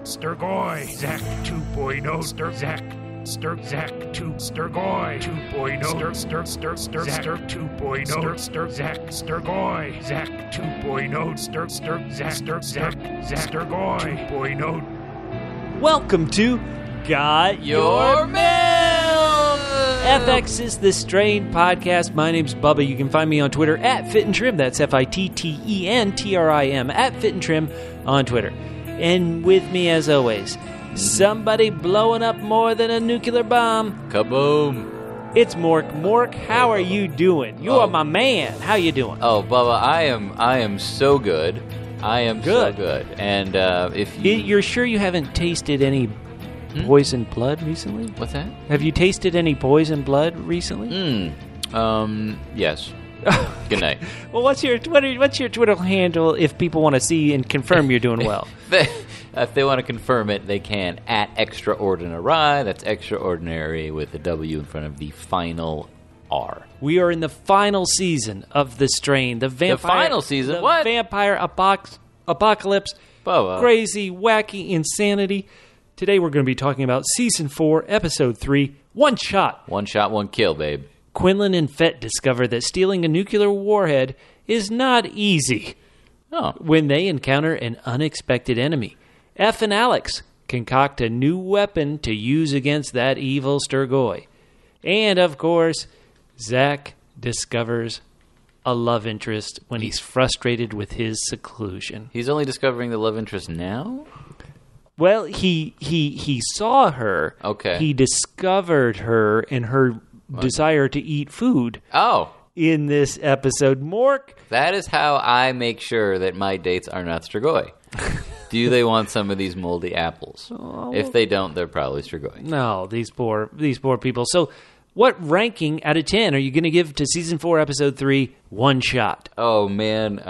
Sturgoy, Zach 2.0, Zach 2, Sturgoy 2.0, Zach 2.0, Zach Sturgoy, Zach 2.0, Zach Sturgoy 2.0. Welcome to Got Your Milk! FX is the Strain Podcast. My name's Bubba. You can find me on Twitter at Fit and Trim. That's FITTENTRIM, at Fit and Trim on Twitter. And with me, as always, somebody blowing up more than a nuclear bomb. Kaboom! It's Mork. Mork, how are you doing? You are my man. How you doing? Oh, Bubba, I am so good. I am Good. so good. And if You're sure you haven't tasted any poison blood recently? what's that? Have you tasted any poison blood recently? Yes. Good night. Well, what's your Twitter handle if people want to see and confirm you're doing well? If they want to confirm it, they can at Extraordinary. That's extraordinary with a W in front of the final R. We are in the final season of The Strain. The final season? The What? Vampire apocalypse. Bubba. Crazy, wacky insanity. Today we're going to be talking about Season 4, Episode 3, One Shot. One shot, one kill, babe. Quinlan and Fett discover that stealing a nuclear warhead is not easy Oh. when they encounter an unexpected enemy. F and Alex concoct a new weapon to use against that evil Sturgoy. And, of course, Zach discovers a love interest when he's frustrated with his seclusion. He's only discovering the love interest now? Well, he saw her. Okay. He discovered her and her desire to eat food Oh. in this episode. Mork. That is how I make sure that my dates are not Strigoi. Do they want some of these moldy apples? If they don't, they're probably Strigoi. No, these poor people. So, what ranking out of 10 are you going to give to Season 4, Episode 3, One Shot? Oh, man.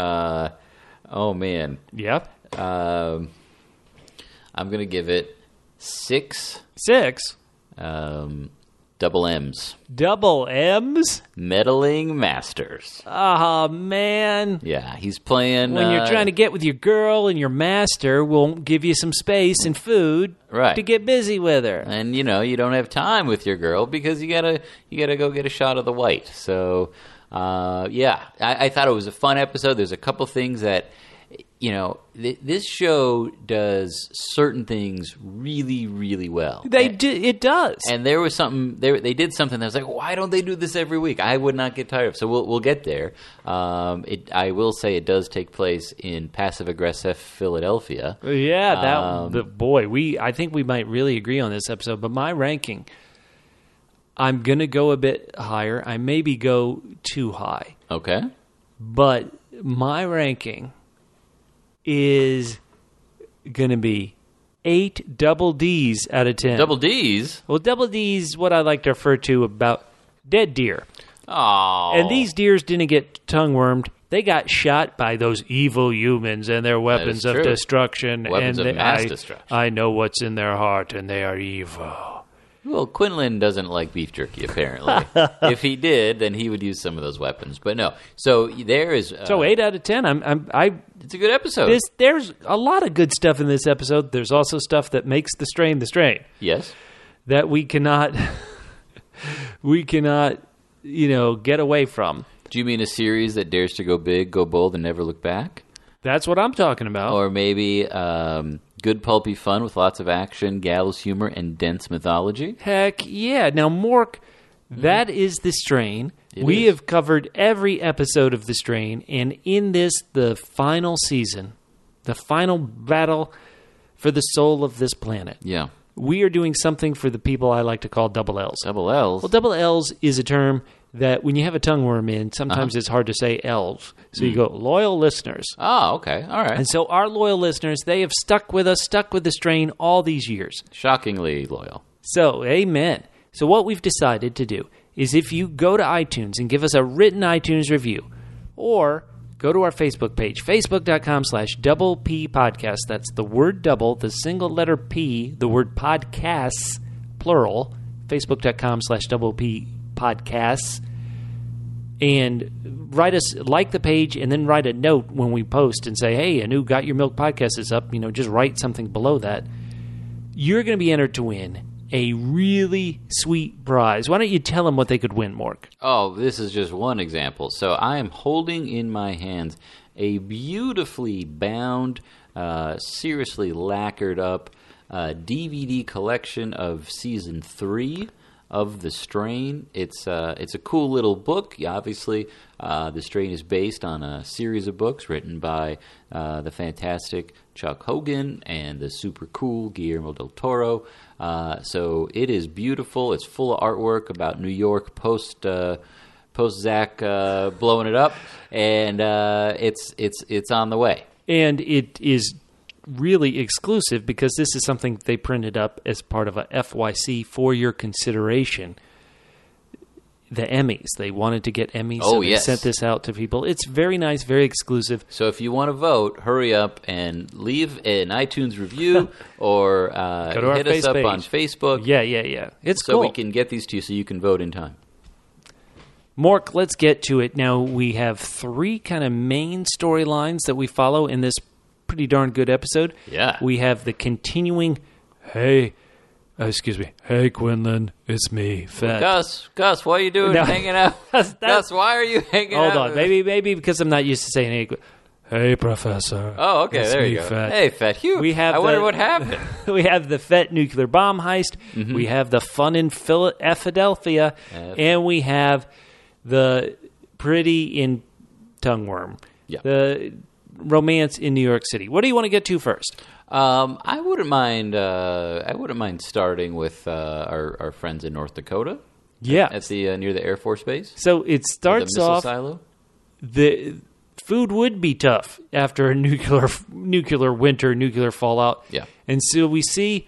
Yep. I'm going to give it 6 6. double M's. Double M's? Meddling Masters. Ah, man. Yeah, he's playing... When you're trying to get with your girl and your master won't give you some space and food Right. to get busy with her. And, you don't have time with your girl because you gotta go get a shot of the white. So, I thought it was a fun episode. There's a couple things that... this show does certain things really, really well. It does. And there was something they did something that was like, why don't they do this every week? I would not get tired of. So we'll get there. I will say it does take place in passive aggressive Philadelphia. Yeah, I think we might really agree on this episode. But my ranking, I'm gonna go a bit higher. I maybe go too high. Okay. But my ranking is going to be 8 double D's out of 10. Double D's? Well, double D's what I like to refer to about dead deer. Oh. And these deers didn't get tongue-wormed. They got shot by those evil humans and their weapons of true. destruction. Weapons and of mass destruction. I know what's in their heart, and they are evil. Well, Quinlan doesn't like beef jerky, apparently. If he did, then he would use some of those weapons. But no. So there is... So 8 out of 10. It's a good episode. There's a lot of good stuff in this episode. There's also stuff that makes the strain the strain. Yes. That we cannot get away from. Do you mean a series that dares to go big, go bold, and never look back? That's what I'm talking about. Or maybe good pulpy fun with lots of action, gallows humor, and dense mythology? Heck yeah. Now, Mork, that is the strain. We have covered every episode of the strain, and in this, the final season, the final battle for the soul of this planet. Yeah. We are doing something for the people I like to call double L's. Double L's? Well, double L's is a term that when you have a tongue worm in, sometimes it's hard to say L's. So you go, loyal listeners. Oh, okay. All right. And so our loyal listeners, they have stuck with us, stuck with the strain all these years. Shockingly loyal. So, amen. So what we've decided to do is if you go to iTunes and give us a written iTunes review, or go to our Facebook page, facebook.com/double P podcast. That's the word double, the single letter P, the word podcasts, plural, facebook.com/double P podcasts. And write us, like the page, and then write a note when we post and say, hey, a new Got Your Milk podcast is up. Just write something below that. you're going to be entered to win a really sweet prize. Why don't you tell them what they could win, Mork? Oh, this is just one example. So I am holding in my hands a beautifully bound, seriously lacquered up DVD collection of season 3 of The Strain. It's a cool little book. Yeah, obviously, The Strain is based on a series of books written by the fantastic Chuck Hogan and the super cool Guillermo del Toro. So it is beautiful. It's full of artwork about New York post Zach blowing it up, and it's on the way. And it is really exclusive because this is something they printed up as part of a FYC for your consideration. The Emmys. They wanted to get Emmys, so they sent this out to people. It's very nice, very exclusive. So if you want to vote, hurry up and leave an iTunes review or hit us up on Facebook. Yeah. It's so cool. we can get these to you so you can vote in time. Mork, let's get to it. Now, we have 3 kind of main storylines that we follow in this pretty darn good episode. Yeah. We have the continuing, hey, Quinlan, it's me, Fett. Gus, what are you doing hanging out? Gus, why are you hanging out? Hold on, maybe because I'm not used to saying, hey, Professor. Oh, okay, there you go. Fett. Hey, Fett. Hugh, I wonder what happened. We have the Fett nuclear bomb heist. Mm-hmm. We have the fun in Philadelphia. And we have the pretty in Tongueworm. Yeah. The romance in New York City. What do you want to get to first? I wouldn't mind starting with our friends in North Dakota. Yeah, at the near the Air Force Base. So it starts the missile off. Silo. The food would be tough after a nuclear winter, nuclear fallout. Yeah, and so we see,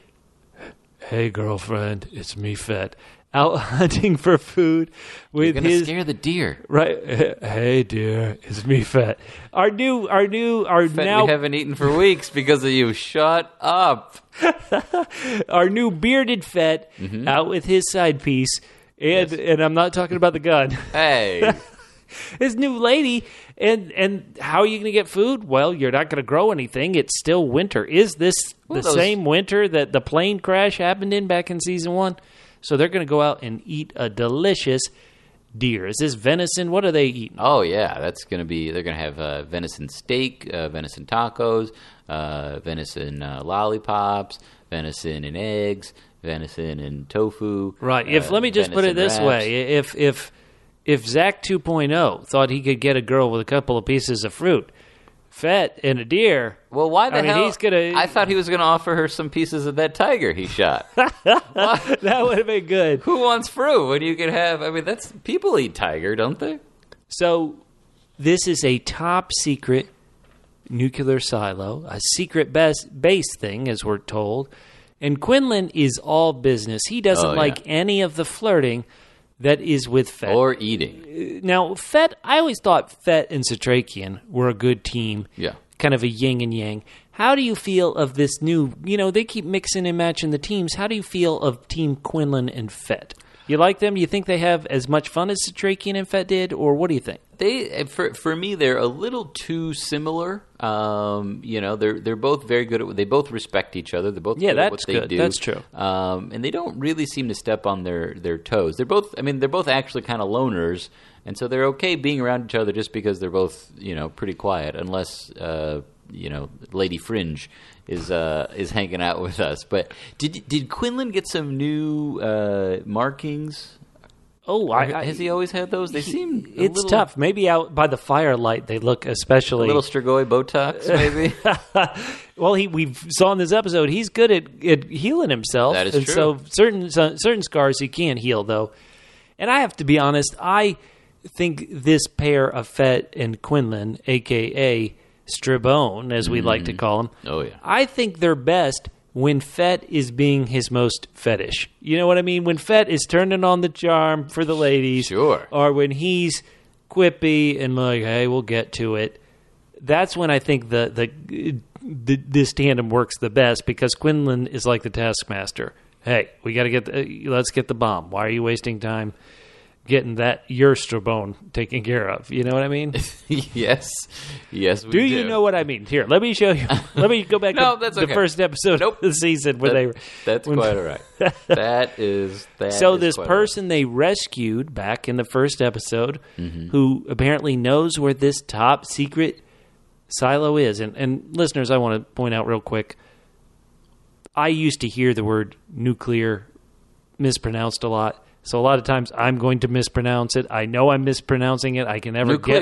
hey girlfriend, it's me, Fett, out hunting for food with You're gonna scare the deer. Right. Hey dear, it's me, Fett. Our Fett, now we haven't eaten for weeks because of you. Shut up. Our new bearded Fett out with his side piece, and I'm not talking about the gun. Hey. His new lady, and how are you going to get food? Well, you're not going to grow anything. It's still winter. Is this same winter that the plane crash happened in back in season 1? So they're going to go out and eat a delicious deer. Is this venison? What are they eating? Oh, yeah. That's going to be, they're going to have venison steak, venison tacos, venison lollipops, venison and eggs, venison and tofu. Right. Let me just put it this way. If Zach 2.0 thought he could get a girl with a couple of pieces of fruit, Fett and a deer. Well, why the hell? He's gonna, I thought he was going to offer her some pieces of that tiger he shot. That would have been good. Who wants fruit when you can have? I mean, that's people eat tiger, don't they? So this is a top secret nuclear silo, a secret base thing, as we're told. And Quinlan is all business. He doesn't like any of the flirting that is with Fett. Or eating. Now, Fett, I always thought Fett and Satrakian were a good team. Yeah. Kind of a yin and yang. How do you feel of this new, they keep mixing and matching the teams. How do you feel of Team Quinlan and Fett? You like them? You think they have as much fun as Satrakian and Fett did? Or what do you think? For me, they're a little too similar. They're both very good at. They both respect each other. They're both good at what they do. That's true. And they don't really seem to step on their toes. They're both actually kind of loners, and so they're okay being around each other just because they're both pretty quiet, unless Lady Fringe is hanging out with us. But did Quinlan get some new markings? Oh, has he always had those? They seem it's tough. Maybe out by the firelight they look especially a little Strigoi Botox, maybe. Well, we saw in this episode he's good at healing himself. That is and true. So certain scars he can't heal though. And I have to be honest, I think this pair of Fett and Quinlan, aka Strabone, as we like to call him. Oh yeah. I think they're best when Fett is being his most fetish. You know what I mean? When Fett is turning on the charm for the ladies. Sure. Or when he's quippy and like, hey, we'll get to it. That's when I think this tandem works the best because Quinlan is like the taskmaster. Hey, we got to let's get the bomb. Why are you wasting time? getting your Strabone taken care of. You know what I mean? Yes, we do. Do you know what I mean? Here, let me show you. Let me go back No, to that's the okay. first episode of the season where That's quite all right. That is So this quite all person they rescued back in the first episode, who apparently knows where this top secret silo is. And listeners, I want to point out real quick, I used to hear the word nuclear mispronounced a lot. So a lot of times I'm going to mispronounce it. I know I'm mispronouncing it. I can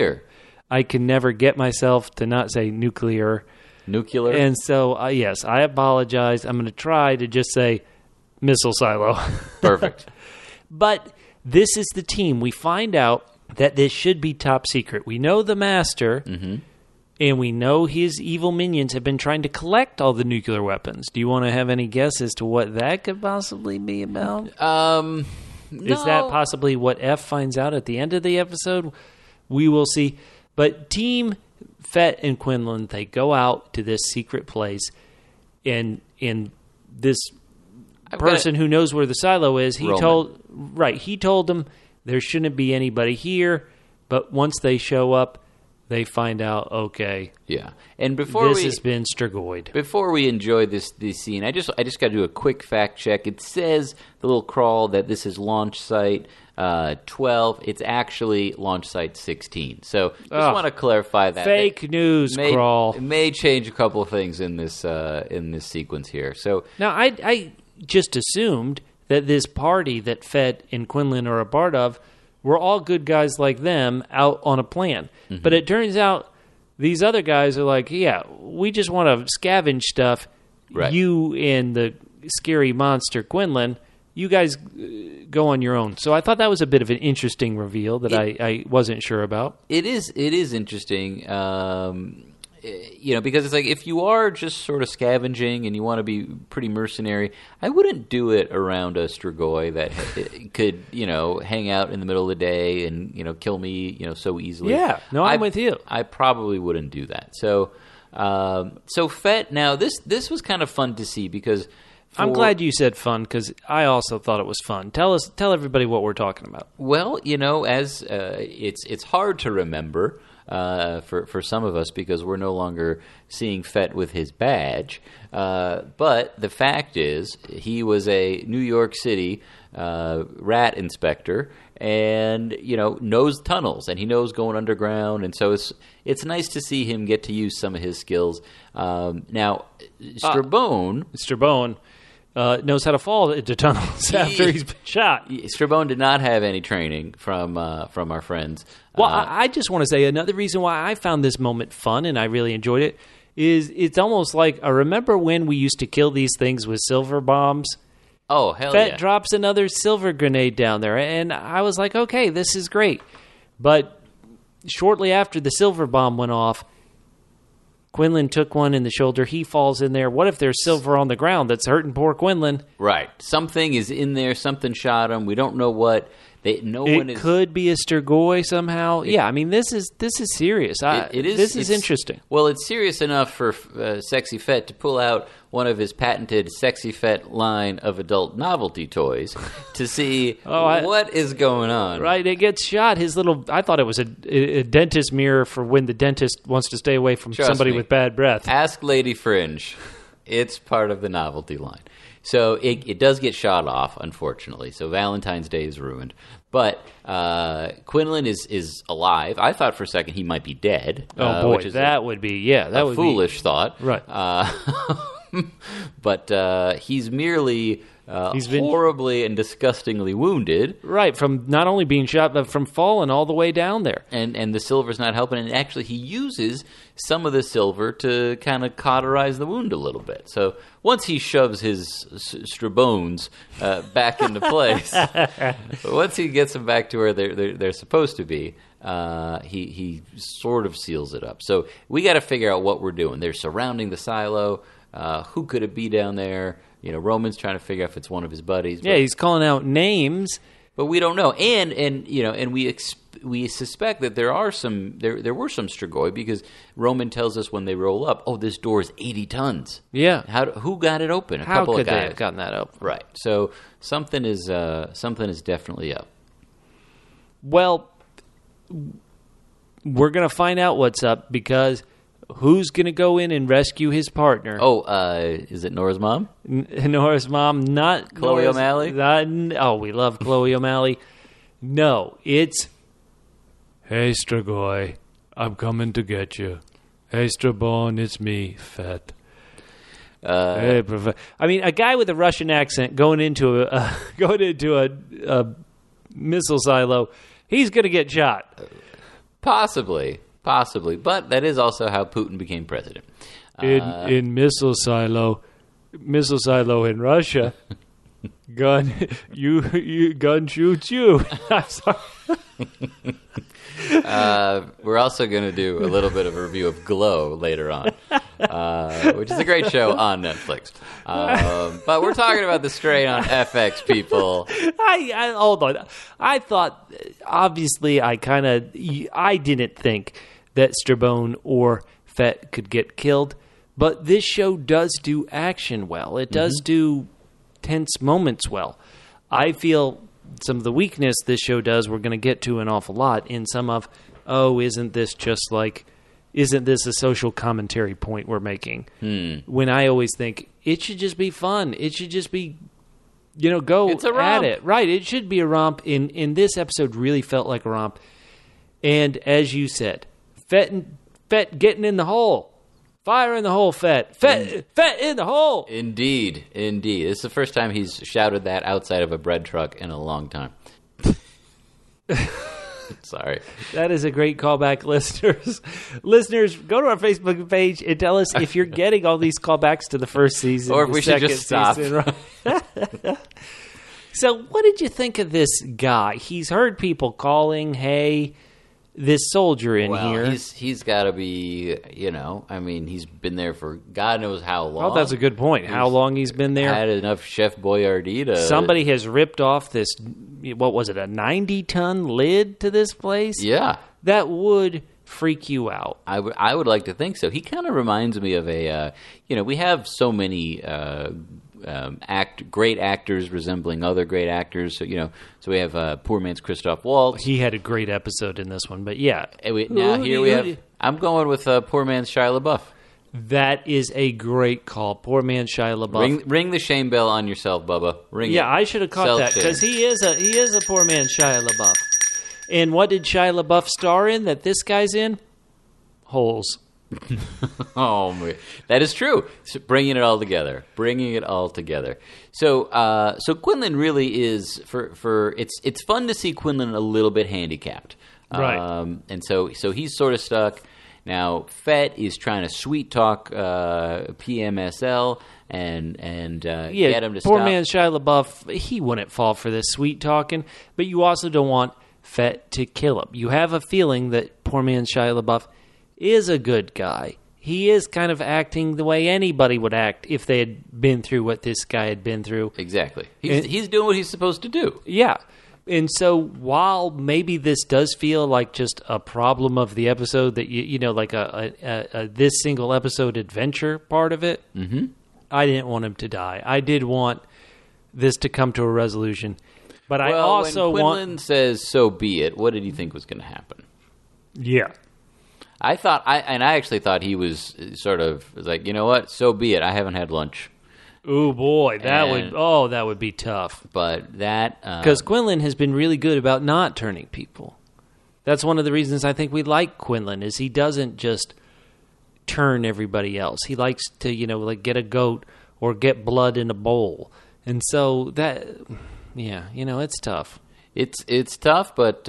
never get myself to not say nuclear. Nuclear. And so, yes, I apologize. I'm going to try to just say missile silo. Perfect. But this is the team. We find out that this should be top secret. We know the master, and we know his evil minions have been trying to collect all the nuclear weapons. Do you want to have any guess as to what that could possibly be about? No. Is that possibly what F finds out at the end of the episode? We will see. But Team Fett and Quinlan, they go out to this secret place, and this person who knows where the silo is, he told them there shouldn't be anybody here, but once they show up, they find out, okay, yeah. And before this has been Strigoi. Before we enjoy this scene, I just got to do a quick fact check. It says the little crawl that this is launch site 12. It's actually launch site 16. So just want to clarify that. Fake news crawl. It may change a couple of things in this sequence here. So now I just assumed that this party that Fett and Quinlan are a part of were all good guys like them out on a plan. But it turns out these other guys are like, yeah, we just want to scavenge stuff. Right. You and the scary monster Quinlan, you guys go on your own. So I thought that was a bit of an interesting reveal that I wasn't sure about. It is interesting, because it's like if you are just sort of scavenging and you want to be pretty mercenary, I wouldn't do it around a Strigoi that could, hang out in the middle of the day and, kill me, so easily. Yeah, no, I'm with you. I probably wouldn't do that. So Fett, now this was kind of fun to see because I'm glad you said fun because I also thought it was fun. Tell everybody what we're talking about. Well, as it's hard to remember for some of us because we're no longer seeing Fett with his badge. But the fact is, he was a New York City rat inspector, and knows tunnels and he knows going underground, and so it's nice to see him get to use some of his skills. Now, Strabone. Knows how to fall into tunnels after he's been shot. Strabone did not have any training from our friends. Well, I just want to say another reason why I found this moment fun and I really enjoyed it is it's almost like, remember when we used to kill these things with silver bombs? Oh, hell Fett yeah. drops another silver grenade down there, and I was like, okay, this is great. But shortly after the silver bomb went off, Quinlan took one in the shoulder. He falls in there. What if there's silver on the ground that's hurting poor Quinlan? Right. Something is in there. Something shot him. We don't know what. It could be a Strigoi somehow. Yeah, I mean, this is serious. This is interesting. Well, it's serious enough for Sexy Fett to pull out one of his patented Sexy Fett line of adult novelty toys to see what is going on. Right, it gets shot. I thought it was a dentist mirror for when the dentist wants to stay away from somebody with bad breath. Ask Lady Fringe. It's part of the novelty line. So it does get shot off, unfortunately. So Valentine's Day is ruined. But Quinlan is alive. I thought for a second he might be dead. Oh, boy, that would be a foolish thought. Right. But he's merely horribly and disgustingly wounded. Right, from not only being shot, but from falling all the way down there. And the silver's not helping. And actually, he uses some of the silver to kind of cauterize the wound a little bit. So once he shoves his Strabones back into place, once he gets them back to where they're supposed to be, he sort of seals it up. So we got to figure out what we're doing. They're surrounding the silo. Who could it be down there? Roman's trying to figure out if it's one of his buddies. Yeah, he's calling out names, but we don't know. And we suspect that there were some Strigoi because Roman tells us when they roll up, this door is 80 tons. Yeah, who got it open? How could they have gotten that open? Right. So something is definitely up. Well, we're going to find out what's up because who's going to go in and rescue his partner? Oh, is it Nora's mom? Nora's mom, not Chloe Nora's, O'Malley? We love Chloe O'Malley. No, it's, hey, Strigoi, I'm coming to get you. Hey, Strabon, it's me, Fett. Hey, I mean, a guy with a Russian accent going into a missile silo, he's going to get shot. Possibly, but that is also how Putin became president. In missile silo in Russia, gun shoots you. I'm sorry. We're also going to do a little bit of a review of Glow later on, which is a great show on Netflix. But we're talking about The Strain on FX, people. I hold on. I thought, obviously, I didn't think that Strabone or Fett could get killed, but this show does do action well. It does do tense moments well. I feel some of the weakness this show does, we're going to get to an awful lot in some of, isn't this a social commentary point we're making? When I always think it should just be fun. It should just be, go it's a romp. at it. Right. It should be a romp. In this episode really felt like a romp. And as you said, Fett getting in the hole. Fire in the hole, Fett. Fett in the hole. Indeed. This is the first time he's shouted that outside of a bread truck in a long time. Sorry. That is a great callback, listeners. Listeners, go to our Facebook page and tell us if you're getting all these callbacks to the first season. Or if we should just stop. So what did you think of this guy? He's heard people calling, hey, this soldier in here. He's got to be, he's been there for God knows how long. Oh, that's a good point. How long he's been there. Had enough Chef Boyardee to... Somebody has ripped off this, what was it, a 90-ton lid to this place? Yeah. That would freak you out. I would like to think so. He kind of reminds me of a, we have so many... great actors resembling other great actors. So so we have poor man's Christoph Waltz. He had a great episode in this one, but yeah. I'm going with poor man's Shia LaBeouf. That is a great call. Poor man's Shia LaBeouf. Ring the shame bell on yourself, Bubba. Ring it. Yeah, I should have caught that because he is a poor man's Shia LaBeouf. And what did Shia LaBeouf star in that this guy's in? Holes. Oh, man. That is true. So bringing it all together. So Quinlan really is for it's fun to see Quinlan a little bit handicapped, right? And so he's sort of stuck. Now Fett is trying to sweet talk PMSL and get him to stop. Poor man Shia LaBeouf, he wouldn't fall for this sweet talking, but you also don't want Fett to kill him. You have a feeling that poor man Shia LaBeouf is a good guy. He is kind of acting the way anybody would act if they had been through what this guy had been through. Exactly. He's doing what he's supposed to do. Yeah. And so while maybe this does feel like just a problem of the episode that, like a this single episode adventure part of it, I didn't want him to die. I did want this to come to a resolution. But I also when Quinlan says, so be it, what did you think was going to happen? Yeah. I actually thought he was sort of like, you know what, so be it. I haven't had lunch. Oh boy, that would be tough. But that because Quinlan has been really good about not turning people. That's one of the reasons I think we like Quinlan is he doesn't just turn everybody else. He likes to like get a goat or get blood in a bowl, and so that it's tough. It's tough, but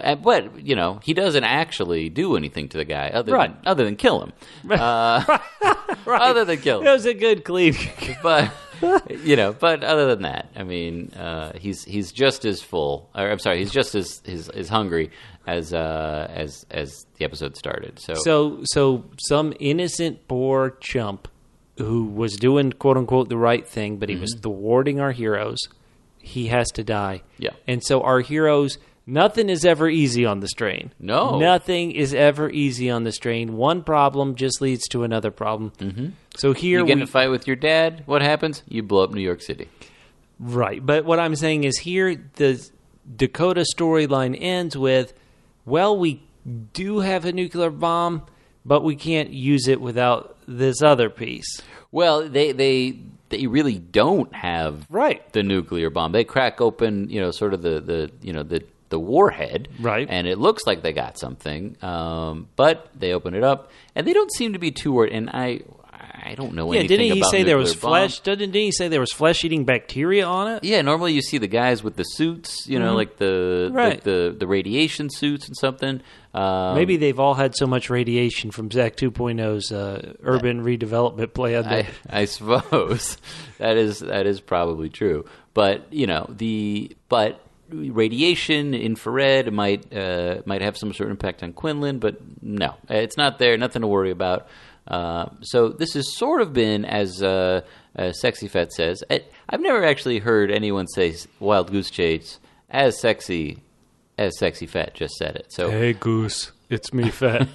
he doesn't actually do anything to the guy other than kill him. Right. Other than kill him. That was a good clean. But but other than that, I mean, he's just as full. Or I'm sorry, he's just as hungry as the episode started. So some innocent poor chump who was doing quote unquote the right thing, but he was thwarting our heroes. He has to die. Yeah. And so our heroes, nothing is ever easy on the Strain. No. Nothing is ever easy on the Strain. One problem just leads to another problem. Mm-hmm. So here you get in a fight with your dad, what happens? You blow up New York City. Right. But what I'm saying is here, Dakota storyline ends with, well, we do have a nuclear bomb, but we can't use it without this other piece. Well, they really don't have Right. the nuclear bomb. They crack open, sort of the warhead, Right. And it looks like they got something, but they open it up, and they don't seem to be too worried. And I don't know anything didn't he about say there was nuclear flesh? bombs. Didn't he say there was flesh-eating bacteria on it? Yeah, normally you see the guys with the suits, like the Right. the radiation suits and something. Maybe they've all had so much radiation from Zach 2.0's urban redevelopment plan. That, I suppose that is probably true. But but radiation, infrared might have some sort of impact on Quinlan. But no, it's not there. Nothing to worry about. So this has sort of been, as Sexy Fett says. I've never actually heard anyone say Wild Goose Chase as sexy as Sexy Fett just said it. So hey, Goose, it's me, Fett.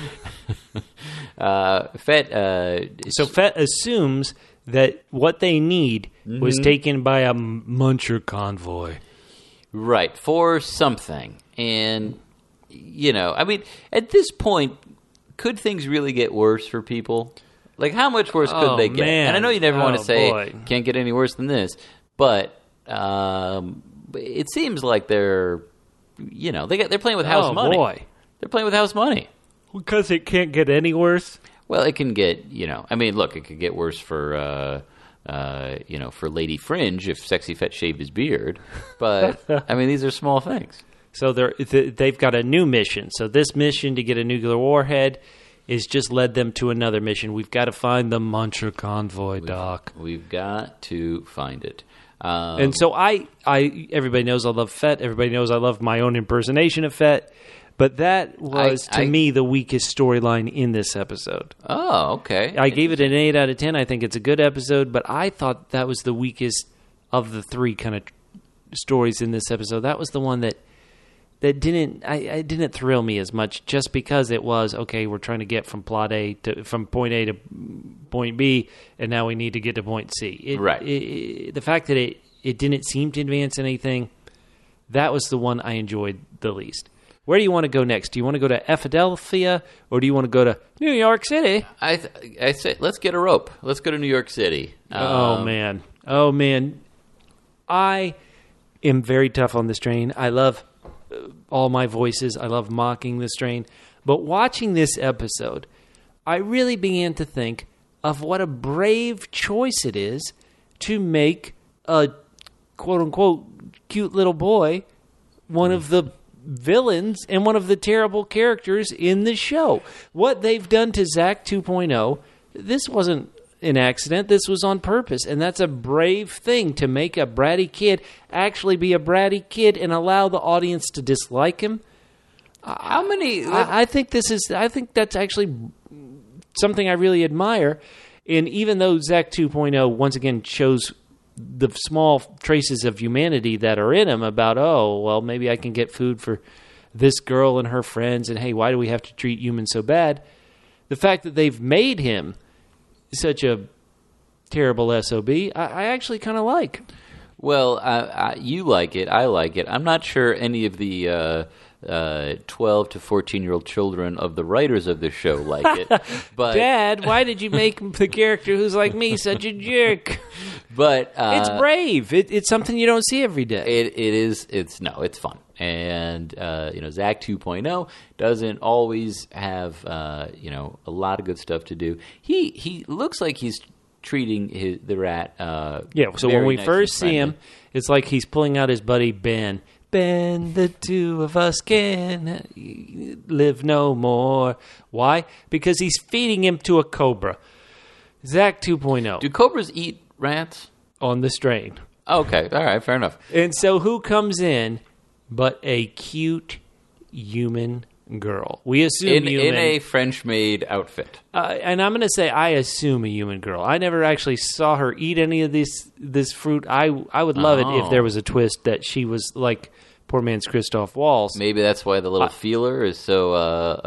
Fett. So Fett assumes that what they need was taken by a muncher convoy. Right, for something. And, I mean, at this point, could things really get worse for people? Like, how much worse could they get? Man. And I know you never want to say, boy. can't get any worse than this, but it seems like they're playing with house money. Boy. They're playing with house money. Because it can't get any worse? Well, it can get, I mean, look, it could get worse for, for Lady Fringe if Sexy Fett shaved his beard. But, I mean, these are small things. So they've got a new mission. So this mission to get a nuclear warhead is just led them to another mission. We've got to find the muncher convoy, Doc. We've got to find it. And so everybody knows I love Fett. Everybody knows I love my own impersonation of Fett. But that was, to me, the weakest storyline in this episode. Oh, okay. I gave it an 8 out of 10. I think it's a good episode, but I thought that was the weakest of the three kind of stories in this episode. That was the one that didn't thrill me as much, just because it was, okay, we're trying to get from point A to point B, and now we need to get to point C. The fact that it didn't seem to advance anything, that was the one I enjoyed the least. Where do you want to go next? Do you want to go to Philadelphia, or do you want to go to New York City? I say let's get a rope. Let's go to New York City. Oh man. I am very tough on this train. I love all my voices. I love mocking this train. But watching this episode, I really began to think of what a brave choice it is to make a quote-unquote cute little boy one of the villains and one of the terrible characters in the show. What they've done to Zach 2.0, this wasn't an accident. This was on purpose, and that's a brave thing, to make a bratty kid actually be a bratty kid and allow the audience to dislike him. How many? I think that's actually something I really admire. And even though Zach 2.0 once again shows the small traces of humanity that are in him about, oh, well, maybe I can get food for this girl and her friends, and hey, why do we have to treat humans so bad? The fact that they've made him such a terrible SOB, I actually kind of like. Well, you like it. I like it. I'm not sure any of the 12 to 14-year-old children of the writers of this show like it. But Dad, why did you make the character who's like me such a jerk? But it's brave. It's something you don't see every day. It is. It's fun. And Zach 2.0 doesn't always have a lot of good stuff to do. He looks like he's treating the rat. So when we first see him, it's like he's pulling out his buddy Ben. Ben, the two of us can live no more. Why? Because he's feeding him to a cobra. Zach 2.0. Do cobras eat rats? On the strain. Okay, all right, fair enough. And so who comes in but a cute human girl? We assume in a French-made outfit. And I'm going to say I assume a human girl. I never actually saw her eat any of this fruit. I would love it if there was a twist that she was like poor man's Christoph Waltz. Maybe that's why the little feeler is so...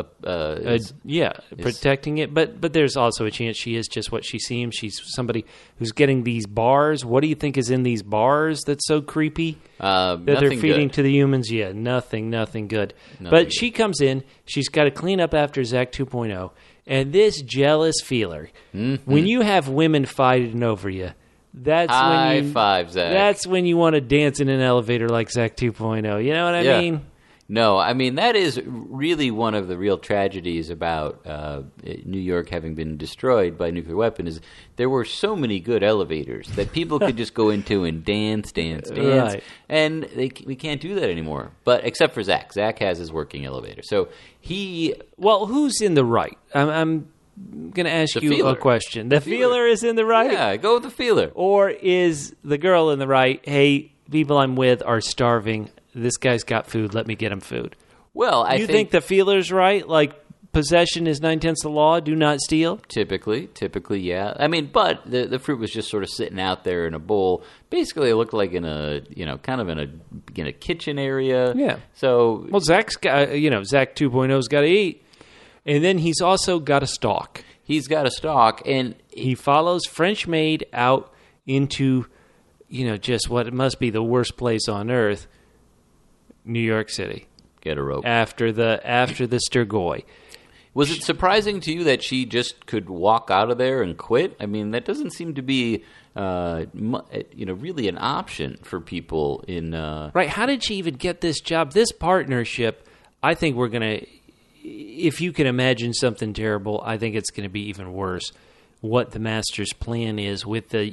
protecting it. But there's also a chance she is just what she seems. She's somebody who's getting these bars. What do you think is in these bars that's so creepy that they're feeding to the humans? Yeah, nothing good. But she comes in. She's got to clean up after Zach 2.0. And this jealous feeler, when you have women fighting over you, that's High five, Zach. That's when you want to dance in an elevator like Zach 2.0. You know what I mean? No, I mean, that is really one of the real tragedies about New York having been destroyed by nuclear weapon is there were so many good elevators that people could just go into and dance. Right. And we can't do that anymore. But except for Zach. Zach has his working elevator. So Well, who's in the right? I'm going to ask you feeler. a question. The feeler is in the right? Yeah, go with the feeler. Or is the girl in the right, hey, people I'm with are starving. This guy's got food. Let me get him food. Well, I think the feeler's right? Like, possession is 9/10 the law. Do not steal? Typically, yeah. I mean, but the fruit was just sort of sitting out there in a bowl. Basically, it looked like in a, kind of in a kitchen area. Yeah. So, well, Zach's got, Zach 2.0's got to eat. And then he's also got a stalk. He's got a stalk, and he follows French Maid out into, just what it must be the worst place on earth, New York City. Get a rope. After the Sturgoy. Was it surprising to you that she just could walk out of there and quit? I mean, that doesn't seem to be, really an option for people in. Right? How did she even get this job? This partnership, I think we're gonna. If you can imagine something terrible, I think it's going to be even worse. What the master's plan is with the,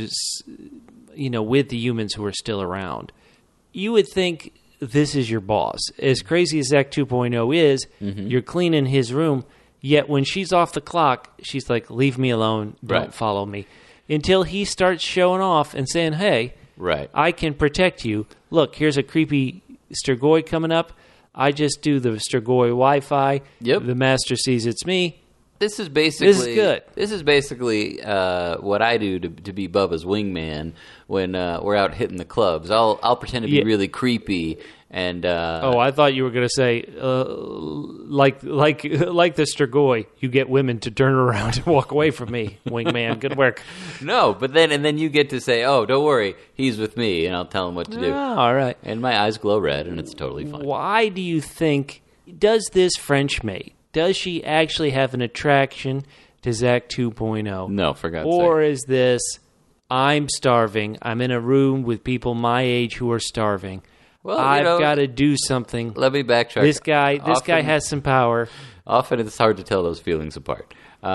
with the humans who are still around. You would think this is your boss. As crazy as Zach 2.0 is, you're cleaning his room, yet when she's off the clock, she's like, leave me alone, don't follow me. Until he starts showing off and saying, hey, I can protect you. Look, here's a creepy Sturgoy coming up. I just do the Sturgoy Wi-Fi. Yep. The master sees it's me. This is basically good. This is basically what I do to be Bubba's wingman when we're out hitting the clubs. I'll pretend to be really creepy and. I thought you were going to say like the Sturgoy, you get women to turn around and walk away from me, wingman. Good work. No, but then you get to say, oh, don't worry, he's with me, and I'll tell him what to do. Oh, all right. And my eyes glow red, and it's totally fine. Why do you think does this French maid? Does she actually have an attraction to Zach 2.0? No, for God's sake. Or is this, I'm starving, I'm in a room with people my age who are starving. Well, I've got to do something. Let me backtrack. This guy has some power. Often it's hard to tell those feelings apart.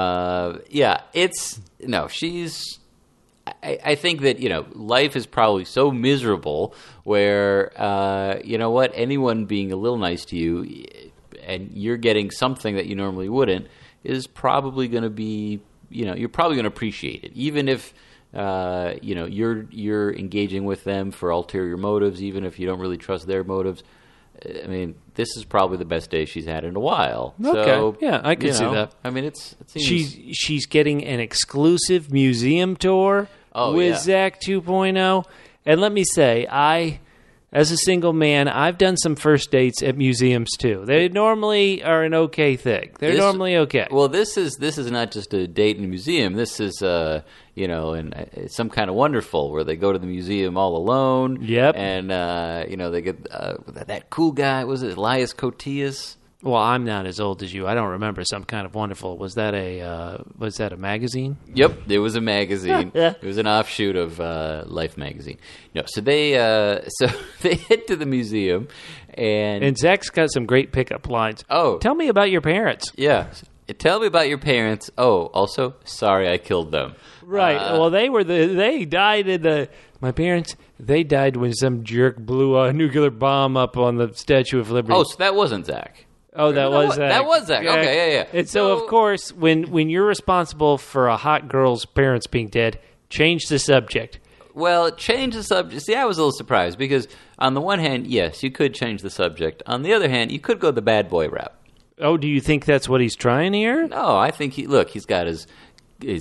She's... I think that, life is probably so miserable where, anyone being a little nice to you... and you're getting something that you normally wouldn't, is probably going to be, you're probably going to appreciate it. Even if, you're engaging with them for ulterior motives, even if you don't really trust their motives. I mean, this is probably the best day she's had in a while. Okay. So, yeah, I can see that. I mean, it seems... She's getting an exclusive museum tour with Zach 2.0. And let me say, as a single man, I've done some first dates at museums too. They normally are an okay thing. They're normally okay. Well, this is not just a date in a museum. This is some kind of wonderful where they go to the museum all alone. Yep. And they get that cool guy. Was it Elias Koteas? Well, I'm not as old as you. I don't remember Some Kind of Wonderful. Was that a magazine? Yep, it was a magazine. It was an offshoot of Life magazine. No, so they head to the museum, and Zach's got some great pickup lines. Oh, tell me about your parents. Yeah, tell me about your parents. Oh, also, sorry I killed them. Right. Well, they died in my parents. They died when some jerk blew a nuclear bomb up on the Statue of Liberty. Oh, so that wasn't Zach. Oh, that was Zach. That was Zach. Okay, yeah. And so, of course, when you're responsible for a hot girl's parents being dead, change the subject. Well, change the subject. See, I was a little surprised because on the one hand, yes, you could change the subject. On the other hand, you could go the bad boy route. Oh, do you think that's what he's trying here? No, I think he's got his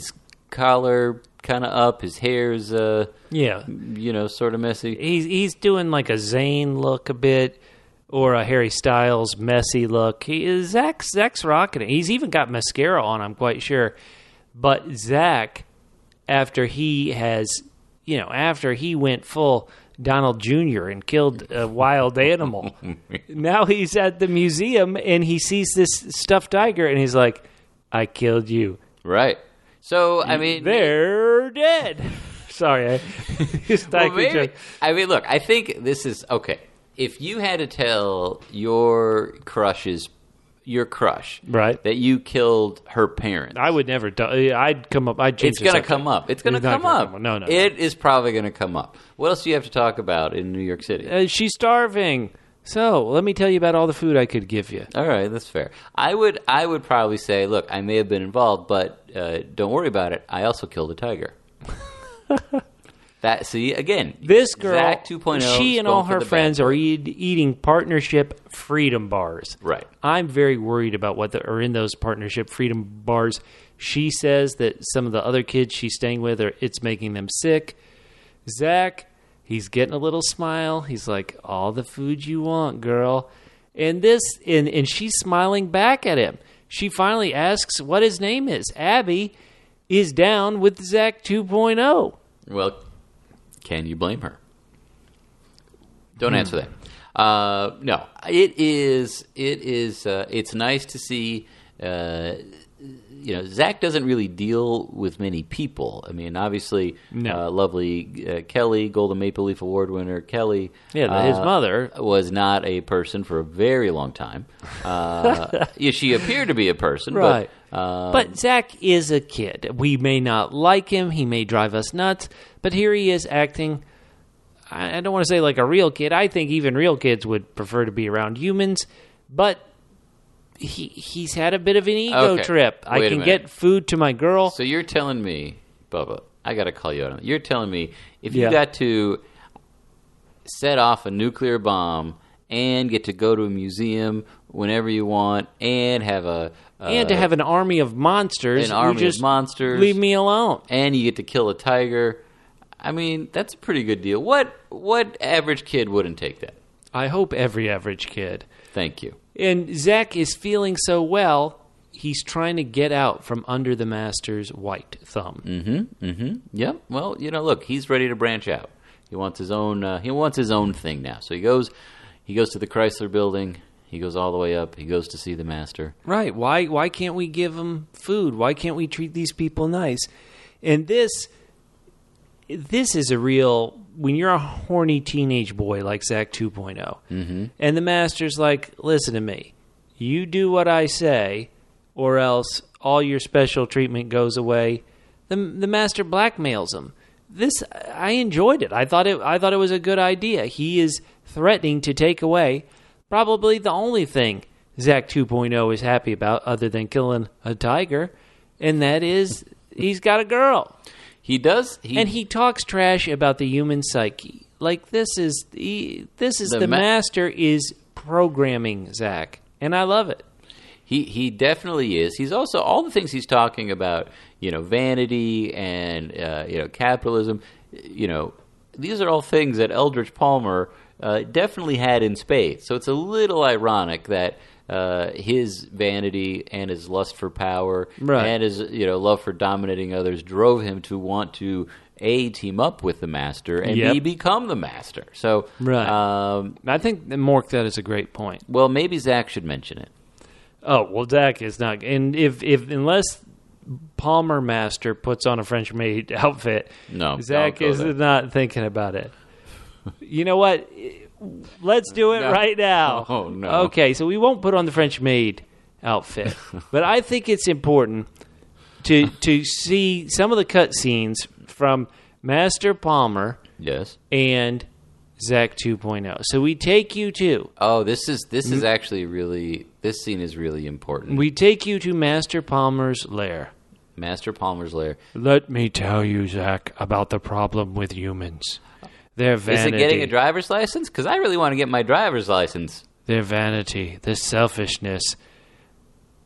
collar kind of up. His hair's, Yeah. Sort of messy. He's doing like a Zayn look a bit, or a Harry Styles messy look. Zach's rocking it. He's even got mascara on, I'm quite sure. But Zach, after he went full Donald Jr. and killed a wild animal, now he's at the museum and he sees this stuffed tiger and he's like, I killed you. Right. So, I mean... They're dead. Sorry. Look, I think this is... Okay. If you had to tell your crush right, that you killed her parents, I would never. I'd come up. I'd change. It's going to come up. It's going to come up. No. It is probably going to come up. What else do you have to talk about in New York City? She's starving. So let me tell you about all the food I could give you. All right, that's fair. I would probably say, look, I may have been involved, but don't worry about it. I also killed a tiger. Again, this girl, Zach 2.0, she and all her friends are eating partnership freedom bars. Right. I'm very worried about what are in those partnership freedom bars. She says that some of the other kids she's staying with, it's making them sick. Zach, he's getting a little smile. He's like, all the food you want, girl. And she's smiling back at him. She finally asks what his name is. Abby is down with Zach 2.0. Well, can you blame her? Don't answer that. No, it is. It's nice to see. Zach doesn't really deal with many people. I mean, obviously, lovely Kelly, Golden Maple Leaf Award winner Kelly. Yeah, his mother was not a person for a very long time. She appeared to be a person, right? But Zach is a kid. We may not like him. He may drive us nuts. But here he is acting, I don't want to say like a real kid. I think even real kids would prefer to be around humans. But he's had a bit of an ego trip. I can get food to my girl. So you're telling me, Bubba, I got to call you out on it. You're telling me if you got to set off a nuclear bomb and get to go to a museum whenever you want and have and to have an army of monsters. Leave me alone. And you get to kill a tiger. I mean, that's a pretty good deal. What average kid wouldn't take that? I hope every average kid. Thank you. And Zach is feeling so well, he's trying to get out from under the master's white thumb. Yep. Well, look, he's ready to branch out. He wants his own. He wants his own thing now. So he goes to the Chrysler Building. He goes all the way up. He goes to see the master. Right. Why can't we give him food? Why can't we treat these people nice? And this is a real, when you're a horny teenage boy like Zach 2.0, and the master's like, listen to me, you do what I say, or else all your special treatment goes away. The master blackmails him. I enjoyed it. I thought it was a good idea. He is threatening to take away probably the only thing Zach 2.0 is happy about other than killing a tiger, and that is he's got a girl. He does, and he talks trash about the human psyche. Like the master is programming Zach, and I love it. He definitely is. He's also all the things he's talking about. Vanity and capitalism. These are all things that Eldridge Palmer definitely had in spades. So it's a little ironic that his vanity and his lust for power and his love for dominating others drove him to want to team up with the master and B, become the master. So I think Mork, that is a great point. Well, maybe Zach should mention it. Oh well, Zach is not, and unless Palmer Master puts on a French maid outfit, Zach is not thinking about it. You know what? Let's do it right now. Oh, no. Okay, so we won't put on the French maid outfit. But I think it's important to see some of the cut scenes from Master Palmer and Zach 2.0. So we take you to... Oh, this is actually really... This scene is really important. We take you to Master Palmer's lair. Master Palmer's lair. Let me tell you, Zach, about the problem with humans. Their vanity. Is it getting a driver's license? Because I really want to get my driver's license. Their vanity, their selfishness.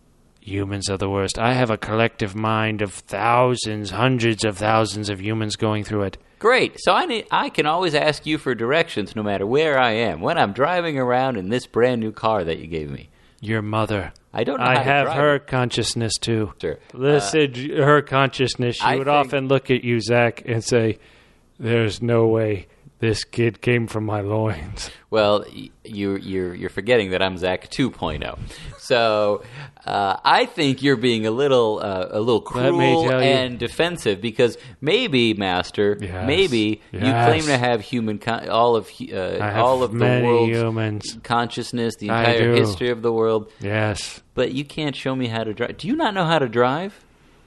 Humans are the worst. I have a collective mind of thousands, hundreds of thousands of humans going through it. Great. So I can always ask you for directions no matter where I am when I'm driving around in this brand new car that you gave me. Your mother. I don't know how I to have drive her it. consciousness, too. Sure. Listen, her consciousness. She I would think- often look at you, Zach, and say, there's no way this kid came from my loins. Well, you're forgetting that I'm Zach 2.0. So I think you're being a little Let me cruel tell you. and defensive because maybe, Master, Yes. maybe you Yes. claim to have all of I have all of the many world's humans. consciousness, the I entire do. history of the world, Yes. but you can't show me how to drive. Do you not know how to drive?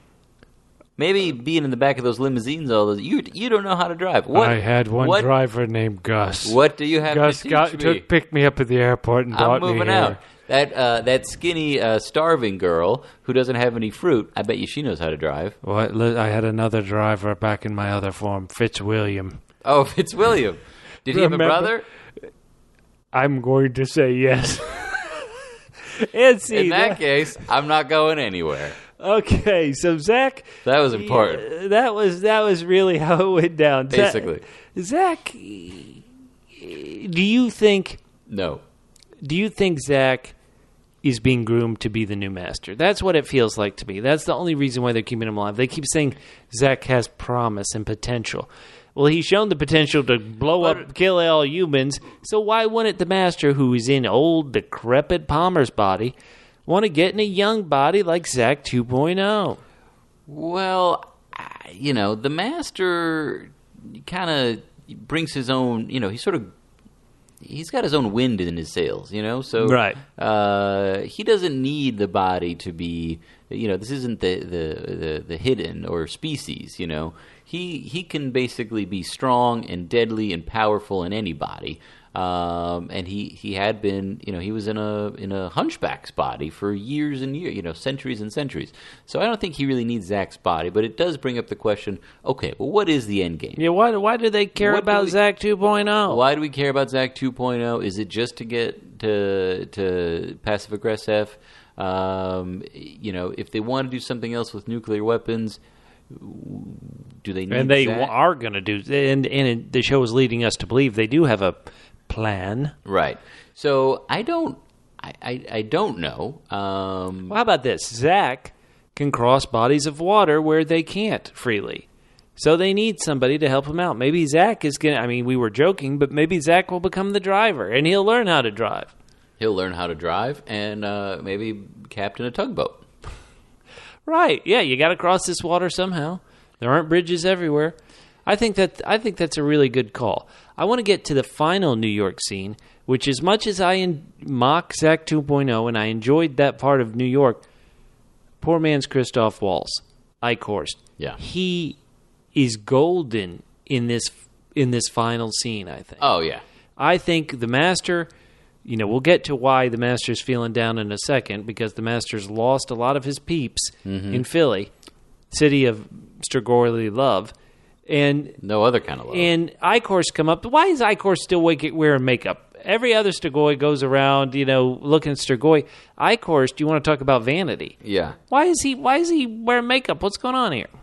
Maybe being in the back of those limousines, all those you don't know how to drive. What I had one what, driver named Gus. What do you have Gus to teach me? picked me up at the airport and brought I'm me moving here. out. That skinny, starving girl who doesn't have any fruit. I bet you she knows how to drive. I had another driver back in my other form, Fitzwilliam. Oh, Fitzwilliam. Did he have a Remember- brother? I'm going to say yes. And see In that case, I'm not going anywhere. Okay, so Zach, That was important. that was really how it went down. Basically. Zach, do you think No. Zach is being groomed to be the new master? That's what it feels like to me. That's the only reason why they're keeping him alive. They keep saying Zach has promise and potential. Well, he's shown the potential to blow up, kill all humans. So why wouldn't the master, who is in old, decrepit Palmer's body, want to get in a young body like Zach 2.0? Well, the master kind of brings his own, he's got his own wind in his sails, so Right. He doesn't need the body to be, this isn't the hidden or species, He can basically be strong and deadly and powerful in any body. And he had been, he was in a hunchback's body for years and years, centuries and centuries. So I don't think he really needs Zach's body, but it does bring up the question, okay, well, what is the end game? Yeah, why do they care What do about we- Zach 2.0? Why do we care about Zach 2.0? Is it just to get to passive aggressive? If they want to do something else with nuclear weapons, do they need And they Zach? are going to do, and the show is leading us to believe they do have a plan. Right. So I don't know. Well, how about this? Zach can cross bodies of water where they can't freely. So they need somebody to help him out. Maybe Zach is going to, we were joking, but maybe Zach will become the driver and he'll learn how to drive. He'll learn how to drive and maybe captain a tugboat. Right. Yeah, you got to cross this water somehow. There aren't bridges everywhere. I think that's a really good call. I want to get to the final New York scene, which as much as I mock Zach 2.0 and I enjoyed that part of New York, poor man's Christoph Waltz, Ike Horst. Yeah. He is golden in this final scene, I think. Oh yeah. I think the master, we'll get to why the master's feeling down in a second, because the master's lost a lot of his peeps in Philly, city of Strigoi love. And No other kind of love. and Icor's come up. Why is Icor still wearing makeup? Every other Strigoi goes around, looking at Strigoi. Icor, do you want to talk about vanity? Yeah. Why is he wearing makeup? What's going on here?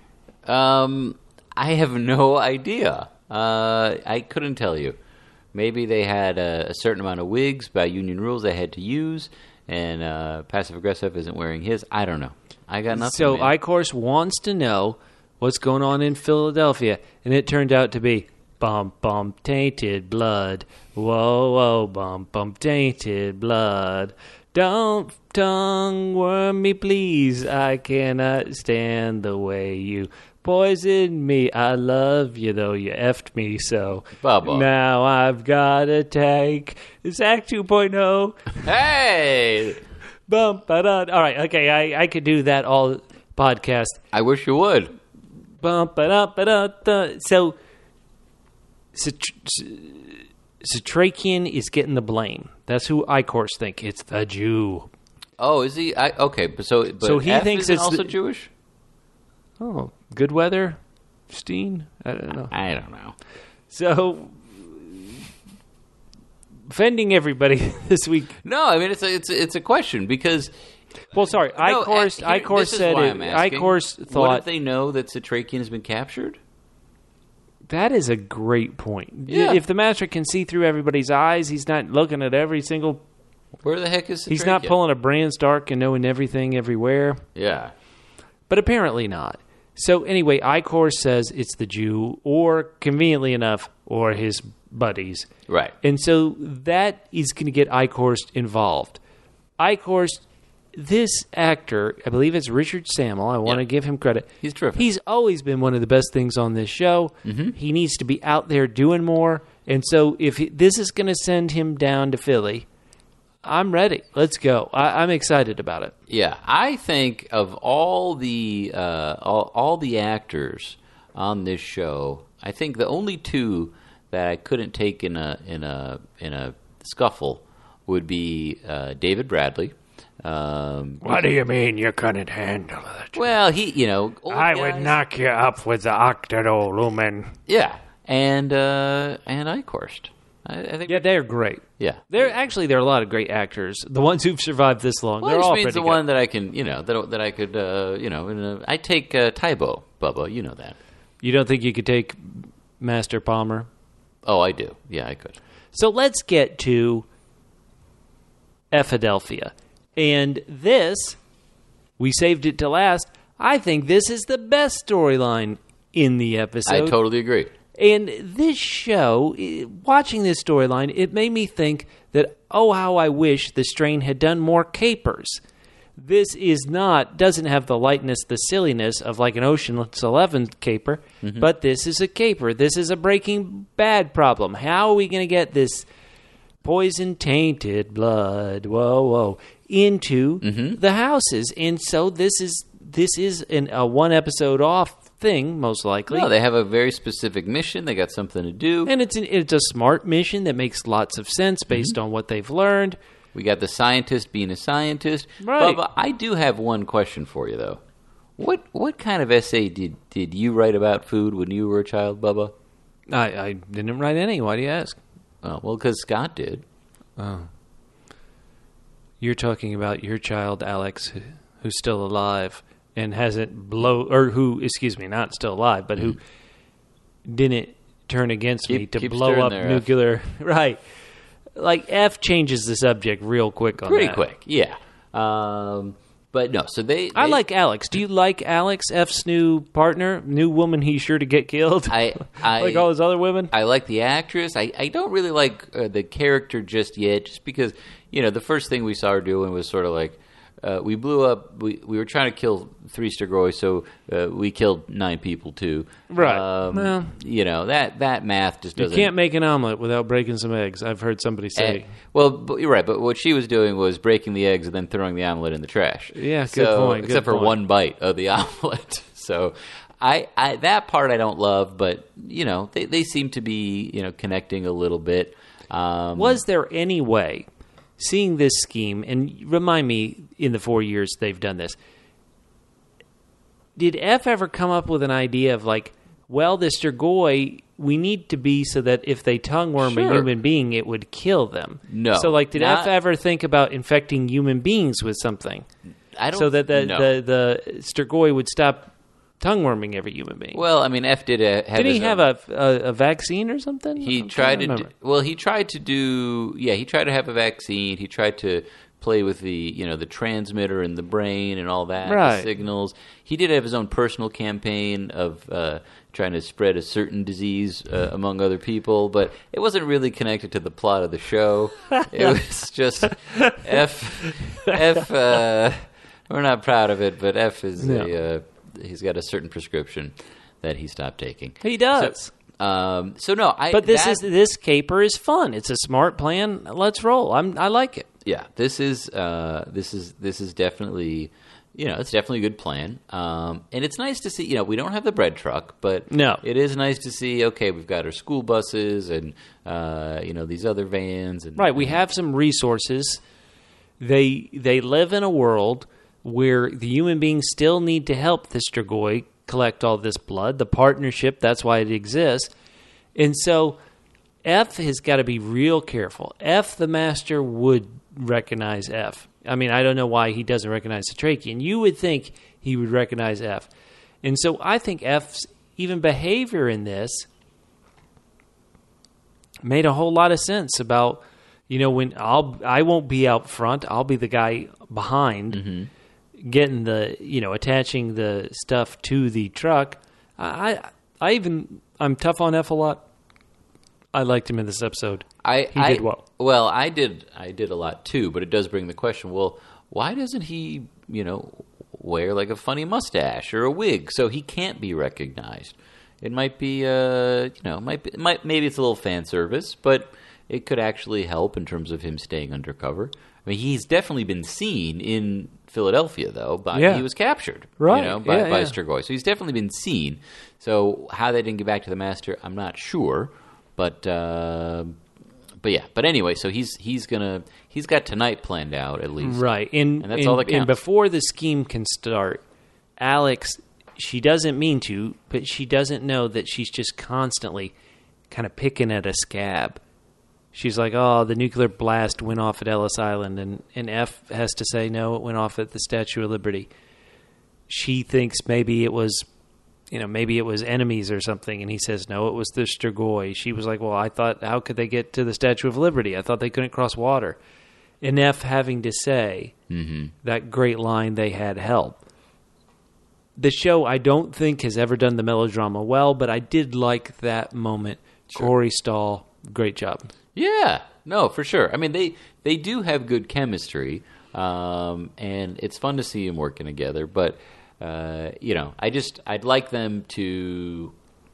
I have no idea. I couldn't tell you. Maybe they had a certain amount of wigs by union rules they had to use, and passive aggressive isn't wearing his. I don't know. I got nothing. So man. Icor wants to know what's going on in Philadelphia, and it turned out to be bump tainted blood. Whoa whoa bump tainted blood. Don't tongue worm me, please. I cannot stand the way you poison me. I love you, though you effed me so. Bubba. Now I've got a tank. Zach 2.0. Hey! Bump, ba-da. All right, okay, I could do that all podcast. I wish you would. Bump, ba-da, ba-da, So, Satrakian is getting the blame. That's who Icors think. It's the Jew. Oh, is he? Okay, but So he F thinks isn't it's also the- Jewish. Oh, good weather? Steen? I don't know. I don't know. So, offending everybody this week. No, I mean it's a question because Well, sorry, Ichor said it. Ichor thought. What if they know that Satrakian has been captured? That is a great point. Yeah. If the Master can see through everybody's eyes, he's not looking at every single. Where the heck is Satrakian? He's not pulling a Bran Stark and knowing everything everywhere. Yeah. But apparently not. So anyway, Ichor says it's the Jew, or conveniently enough, or his buddies. Right. And so that is going to get Eichhorst involved. Eichhorst, this actor, I believe it's Richard Sammel. I want to give him credit. He's terrific. He's always been one of the best things on this show. Mm-hmm. He needs to be out there doing more. And so if this is going to send him down to Philly, I'm ready. Let's go. I'm excited about it. Yeah, I think of all the actors on this show, I think the only two that I couldn't take in a scuffle would be David Bradley. What do you mean you couldn't handle it? Well, I would knock you up with the octolumen. Yeah, and Eichhorst. I think they're great. Yeah, there are a lot of great actors. The ones who've survived this long, well, they're all means pretty the good. one that I can, that I could, I take Tybo, Bubba. You know that. You don't think you could take Master Palmer? Oh, I do. Yeah, I could. So let's get to Philadelphia. And this, we saved it to last. I think this is the best storyline in the episode. I totally agree. And this show, watching this storyline, it made me think that, oh, how I wish the Strain had done more capers. This doesn't have the lightness, the silliness of like an Ocean's 11 caper, but this is a caper. This is a Breaking Bad problem. How are we going to get this poison-tainted blood, into the houses? And so this is a one-episode off thing, most likely. No, they have a very specific mission. They got something to do. And it's a smart mission that makes lots of sense based on what they've learned. We got the scientist being a scientist. Right. Bubba, I do have one question for you, though. What kind of essay did you write about food when you were a child, Bubba? I didn't write any. Why do you ask? Well, because Scott did. Oh. You're talking about your child, Alex, who's still alive and hasn't not still alive, but who didn't turn against me to blow up nuclear. Right. Like, F changes the subject real quick on Pretty that. quick, yeah. But no, so I like Alex. Do you like Alex, F's new partner, new woman he's sure to get killed? I like all his other women? I like the actress. I don't really like the character just yet, just because, the first thing we saw her doing was sort of like, we blew up, we were trying to kill 3 Strigoi, so we killed 9 people too. Right. Well, that math just doesn't... You can't make an omelet without breaking some eggs, I've heard somebody say. You're right, but what she was doing was breaking the eggs and then throwing the omelet in the trash. Yeah, good point. Except for one bite of the omelet. So I that part I don't love, but, they seem to be, connecting a little bit. Was there any way, seeing this scheme, and remind me, in the 4 years they've done this, did F ever come up with an idea of like, well, the Strigoi, we need to be so that if they tongue-worm a human being, it would kill them? No. So, like, did F ever think about infecting human beings with something? I don't. So that the Strigoi would stop tongue-worming every human being? Well, I mean, F did have. Did he have a vaccine or something? He tried to. He tried to do. Yeah, he tried to have a vaccine. He tried to play with the the transmitter in the brain and all that, the signals. He did have his own personal campaign of trying to spread a certain disease among other people, but it wasn't really connected to the plot of the show. It was just F. We're not proud of it, but F is he's got a certain prescription that he stopped taking. He does. But this caper is fun. It's a smart plan. Let's roll. I like it. Yeah, this is definitely, it's definitely a good plan. And it's nice to see, we don't have the bread truck, but it is nice to see, okay, we've got our school buses and, these other vans. And, right, we have some resources. They live in a world where the human beings still need to help the Strigoi collect all this blood. The partnership, that's why it exists. And so F has got to be real careful. F, the master, would recognize F I mean, I don't know why he doesn't recognize the Trachean. You would think he would recognize F. And so I think F's even behavior in this made a whole lot of sense about, when I won't be out front, I'll be the guy behind getting the, attaching the stuff to the truck. I'm tough on F a lot. I liked him in this episode. He did well. Well, I did a lot too, but it does bring the question, well, why doesn't he, wear like a funny mustache or a wig so he can't be recognized? It might be, maybe it's a little fan service, but it could actually help in terms of him staying undercover. I mean, he's definitely been seen in Philadelphia, though. He was captured, right? By Strigoi. So he's definitely been seen. So how they didn't get back to the master, I'm not sure. But yeah. But anyway, so he's got tonight planned out at least, right? And that's all that counts. And before the scheme can start, Alex, she doesn't mean to, but she doesn't know that she's just constantly kind of picking at a scab. She's like, oh, the nuclear blast went off at Ellis Island, and F has to say, no, it went off at the Statue of Liberty. She thinks maybe it was enemies or something, and he says, no, it was the Strigoi. She was like, well, I thought, how could they get to the Statue of Liberty? I thought they couldn't cross water. And F having to say that great line, they had help. The show, I don't think, has ever done the melodrama well, but I did like that moment. Sure. Corey Stahl, great job. Yeah, no, for sure. I mean, they do have good chemistry, and it's fun to see them working together. But I'd like them to.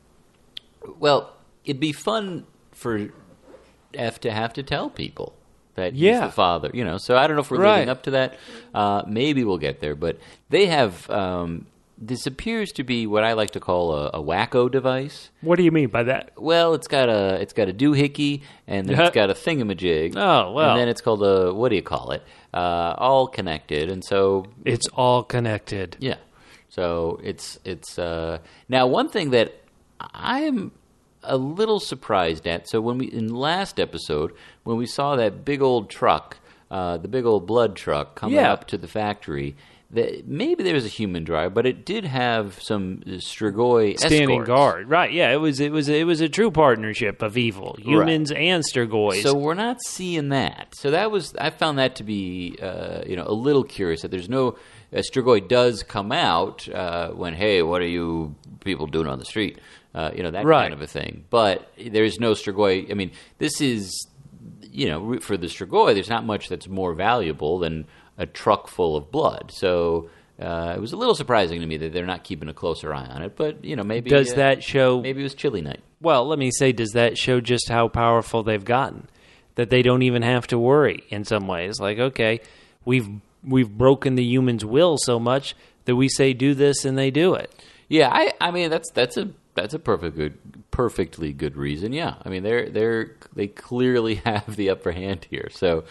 Well, it'd be fun for F to have to tell people that he's the father. So I don't know if we're leading up to that. Maybe we'll get there, but they have. This appears to be what I like to call a wacko device. What do you mean by that? Well, it's got a doohickey, and then it's got a thingamajig. Oh, well. And then it's called a, what do you call it? All connected, and so... It's all connected. Yeah. So it's now, one thing that I am a little surprised at, so in last episode, when we saw that big old truck, the big old blood truck coming up to the factory... Maybe there was a human driver, but it did have some Strigoi standing escorts. guard. Right? Yeah, it was a true partnership of evil, humans and Strigoi. So we're not seeing that. So I found that to be a little curious that there's no Strigoi does come out when, hey, what are you people doing on the street? That kind of a thing. But there's no Strigoi. I mean, this is for the Strigoi, there's not much that's more valuable than a truck full of blood. So it was a little surprising to me that they're not keeping a closer eye on it. But, maybe... Does that show... Maybe it was chilly night. Well, let me say, does that show just how powerful they've gotten? That they don't even have to worry in some ways. Like, okay, we've broken the human's will so much that we say do this and they do it. Yeah, I mean, that's a perfectly good reason. Yeah, I mean, they clearly have the upper hand here. So,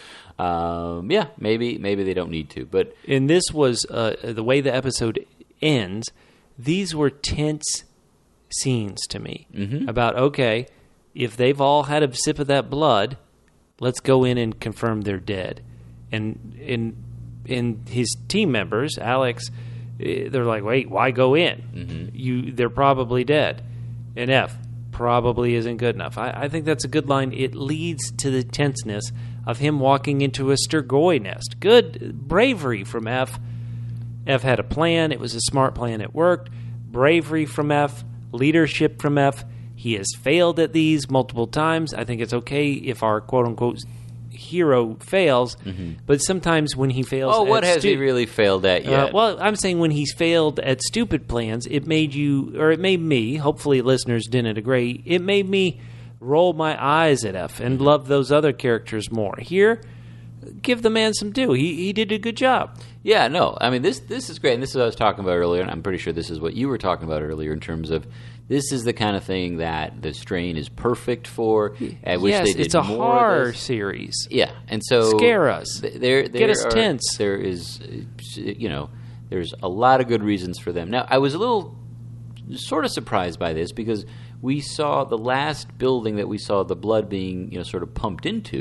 maybe they don't need to. But and this was the way the episode ends. These were tense scenes to me about, okay, if they've all had a sip of that blood, let's go in and confirm they're dead. And in his team members, Alex, they're like, wait, why go in? They're probably dead. And F probably isn't good enough. I think that's a good line. It leads to the tenseness of him walking into a Strigoi nest. Good bravery from F. F had a plan. It was a smart plan. It worked. Bravery from F. Leadership from F. He has failed at these multiple times. I think it's okay if our quote-unquote hero fails, but sometimes when he fails... Oh, what has he really failed at yet? Well, I'm saying when he's failed at stupid plans, it made me, hopefully listeners didn't agree, it made me roll my eyes at F and love those other characters more. Here, give the man some due. He did a good job. Yeah, no, I mean, this is great, and this is what I was talking about earlier, and I'm pretty sure this is what you were talking about earlier in terms of this is the kind of thing that the Strain is perfect for. I wish they did it's a more horror of this. series. Yeah, and so scare us, get us tense. There is, there's a lot of good reasons for them. Now, I was a little sort of surprised by this because we saw the last building that we saw the blood being, sort of pumped into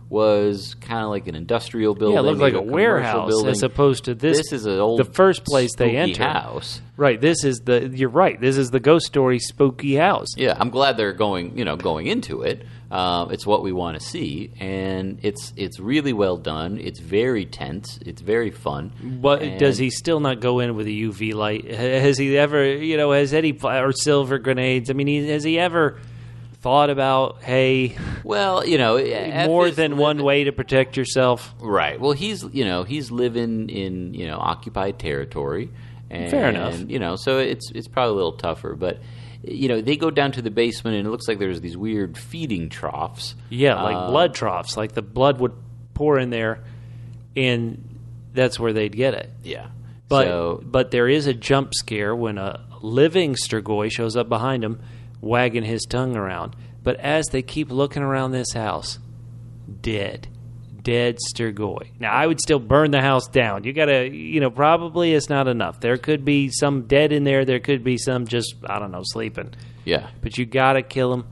was kind of like an industrial building. Yeah, it looked like a commercial warehouse building. as opposed to this. This is an old, the first place they spooky enter. house. Right. You're right. This is the Ghost Story spooky house. Yeah, I'm glad they're going into it. It's what we want to see, and it's really well done. It's very tense. It's very fun. But does he still not go in with a UV light? Has he ever, has Eddie or silver grenades? I mean, has he ever thought about, hey, well, more than one way to protect yourself? Right. Well, he's living in occupied territory. And, fair enough. So it's probably a little tougher, but they go down to the basement and it looks like there's these weird feeding troughs. Yeah, like blood troughs. Like the blood would pour in there, and that's where they'd get it. Yeah. But there is a jump scare when a living Strigoi shows up behind him, wagging his tongue around. But as they keep looking around this house, dead Strigoi. Now, I would still burn the house down. You gotta, probably it's not enough. There could be some dead in there. There could be some just, I don't know, sleeping. Yeah. But you gotta kill them.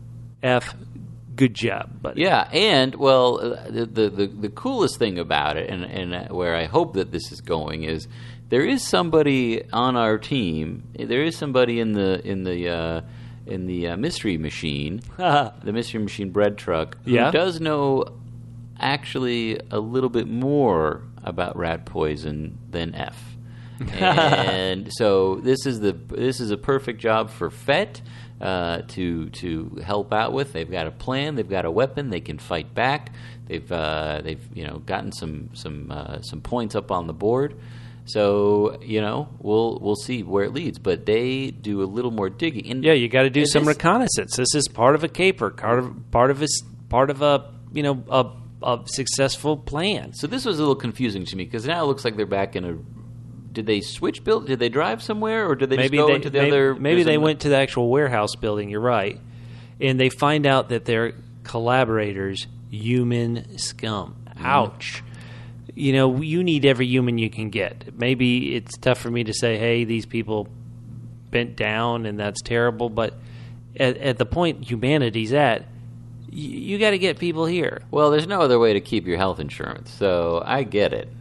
Good job, buddy. Yeah, and well, the coolest thing about it, and where I hope that this is going is there is somebody on our team. There is somebody in the Mystery Machine, the Mystery Machine bread truck, who does know actually a little bit more about rat poison than F. And so this is a perfect job for Fett to help out with. They've got a plan, they've got a weapon, they can fight back. They've gotten some points up on the board. So we'll see where it leads, but they do a little more digging. And you got to do some reconnaissance. This is part of a caper, part of a successful plan. So this was a little confusing to me because now it looks like they're back in a. Did they switch build? Did they drive somewhere, or did they just go into the other? Maybe they went to the actual warehouse building. You're right, and they find out that their collaborators, human scum. Ouch. You need every human you can get. Maybe it's tough for me to say, hey, these people bent down and that's terrible, but at the point humanity's at, you got to get people here. Well, there's no other way to keep your health insurance, so I get it.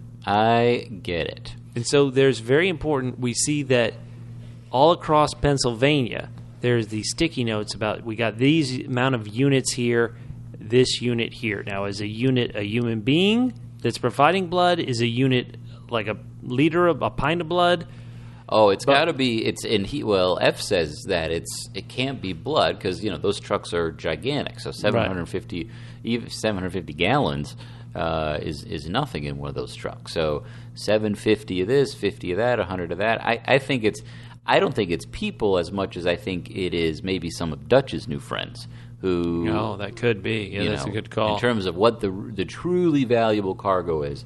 And so there's very important, we see that all across Pennsylvania, there's these sticky notes about we got these amount of units here, this unit here. Now, is a unit a human being that's providing blood? Is a unit like a liter of a pint of blood? Oh, it's got to be. F says that it can't be blood because those trucks are gigantic. So 750 gallons is nothing in one of those trucks. So 750 of this, 50 of that, 100 of that. I don't think it's people as much as I think it is maybe some of Dutch's new friends who. Oh, that could be. Yeah, that's a good call. In terms of what the truly valuable cargo is.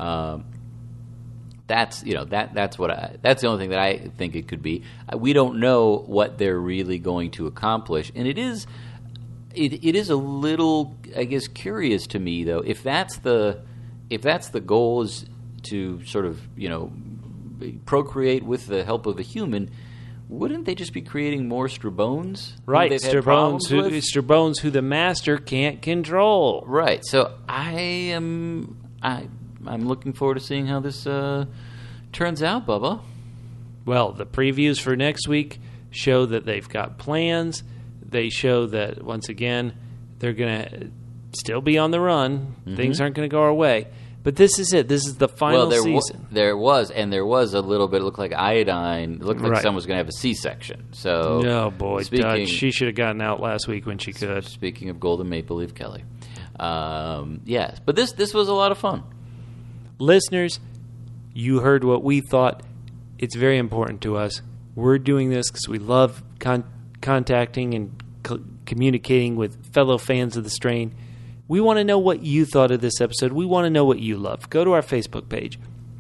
That's that's the only thing that I think it could be. We don't know what they're really going to accomplish, and it is a little, I guess, curious to me though. If that's the goal is to sort of procreate with the help of a human, wouldn't they just be creating more Strabones? Right, Strabones who the master can't control. Right. So I'm looking forward to seeing how this turns out, Bubba. Well, the previews for next week show that they've got plans. They show that, once again, they're going to still be on the run. Mm-hmm. Things aren't going to go our way. But this is it. This is the final season. There was a little bit. It looked like iodine. It looked like someone was going to have a C-section. So, oh boy, Dutch. She should have gotten out last week when she could. Speaking of Golden Maple Leaf Kelly, yes. But this was a lot of fun. Listeners, you heard what we thought. It's very important to us. We're doing this because we love contacting and communicating with fellow fans of The Strain. We want to know what you thought of this episode. We want to know what you love. Go to our Facebook page,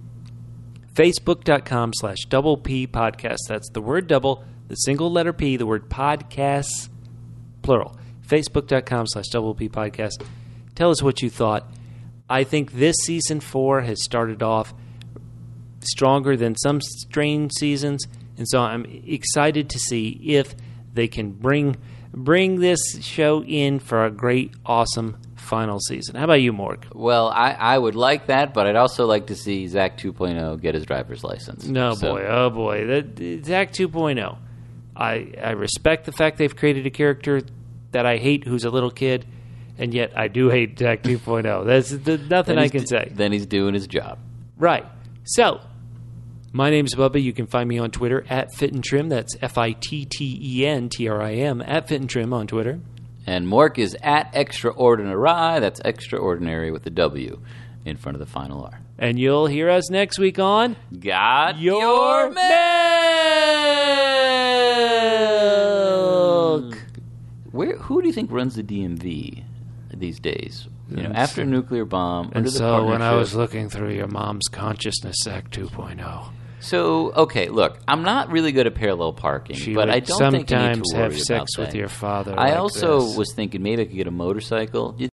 facebook.com/double P podcast. That's the word double, the single letter P, the word podcasts, plural. Facebook.com/double P podcast. Tell us what you thought. I think this season 4 has started off stronger than some Strain seasons, and so I'm excited to see if they can bring this show in for a great, awesome final season. How about you, Mork? Well, I would like that, but I'd also like to see Zach 2.0 get his driver's license. No, boy. Oh, boy. Zach 2.0. I respect the fact they've created a character that I hate who's a little kid, and yet I do hate Zach 2.0. There's nothing I can say. Then he's doing his job. Right. So, my name's Bubba. You can find me on Twitter at FitandTrim. That's FITTENTRIM, at FitandTrim on Twitter. And Mork is at Extraordinary. That's extraordinary with the W in front of the final R. And you'll hear us next week on Got Your Milk. Who do you think runs the DMV these days? You know, after a nuclear bomb. And under the so when I partnership- was looking through your mom's consciousness, Zach 2.0, So, okay, look, I'm not really good at parallel parking, she but would I don't think you need sometimes to worry have sex about with that. your father. I like also this. was thinking maybe I could get a motorcycle.